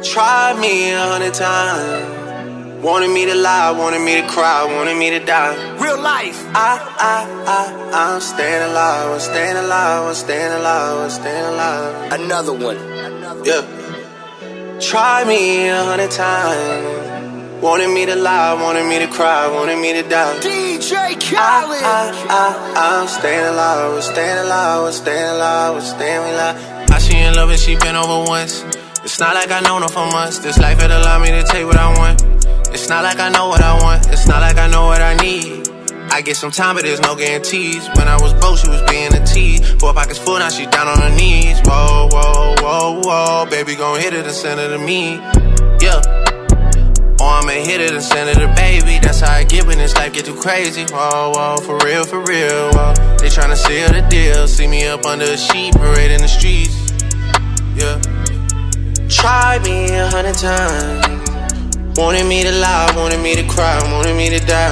Tried me 100 times. Wanted me to lie, wanted me to cry, wanted me to die. Real life. I'm staying alive, I'm staying alive, I'm staying alive, I'm staying alive. Another one. Yeah. Tried me 100 times. Wanted me to lie, wanted me to cry, wanted me to die. DJ Khaled. I'm staying alive, we're staying alive, we're staying alive, we're staying alive. How she in love and she been over once. It's not like I known her for months. This life had allowed me to take what I want. It's not like I know what I want. It's not like I know what I need. I get some time, but there's no guarantees. When I was broke, she was being a tease. 4 pockets full, now she down on her knees. Whoa, whoa, whoa, whoa. Baby gon' hit it and send it to me. Yeah. Or I'ma hit it and send it to baby. That's how I get when this life get too crazy. Whoa, whoa, for real, whoa. They tryna seal the deal. See me up under a sheet, parade in the streets. Yeah. Tried me 100 times. Wanted me to lie, wanted me to cry, wanted me to die.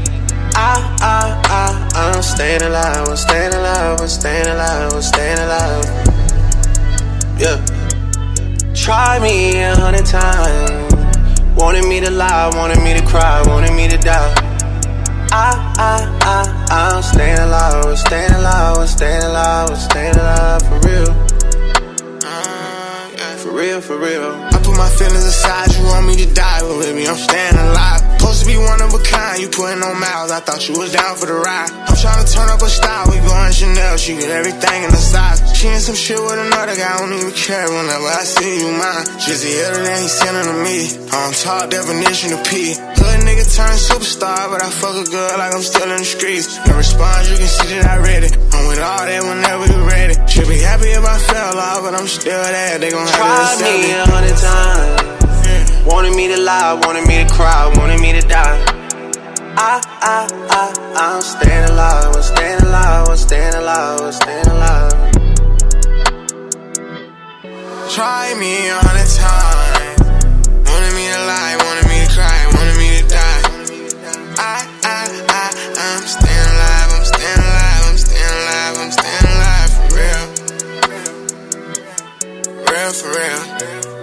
I'm staying alive, I'm staying alive, I'm staying alive, I'm staying alive. Yeah. Tried me 100 times. Wanted me to lie, wanted me to cry, wanted me to die. I'm staying alive, I'm staying alive, I'm staying alive, I'm staying alive, for real. For real. I put my feelings aside, you want me to die, but baby, I'm staying alive. Supposed to be one of a kind, you putting on miles, I thought you was down for the ride. I'm trying to turn up a style, we going Chanel, she get everything in the size. She in some shit with another guy, I don't even care whenever I see you mine. Just the other than he sending to me, on top definition of P. Hood nigga turned superstar, but I fuck a girl like I'm still in the streets. No response, you can see that I read it. I'm with all that whenever you ready. Should be happy if I fell off, but I'm still there, they gon' have Tried me 100 times. Wanted me to lie, wanted me to cry, wanted me to die. I'm staying alive, I'm staying alive, I'm staying alive, I'm staying alive. Try me 100 times. Wanted me to lie, wanted me to cry, wanted me to die. I'm staying alive, I'm staying alive, I'm staying alive, I'm staying alive, for real. For real.